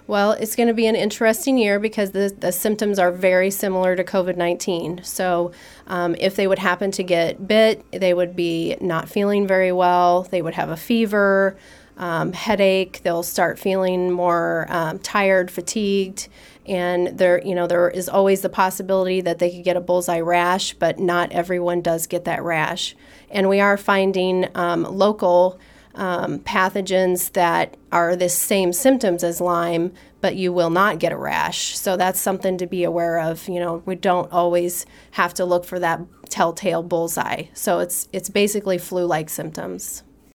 Well, it's going to be an interesting year because the symptoms are very similar to COVID-19. So if they would happen to get bit, they would be not feeling very well. They would have a fever, headache. They'll start feeling more tired, fatigued. And there is always the possibility that they could get a bullseye rash, but not everyone does get that rash. And we are finding local pathogens that are the same symptoms as Lyme, but you will not get a rash. So that's something to be aware of. We don't always have to look for that telltale bullseye. So it's basically flu-like symptoms.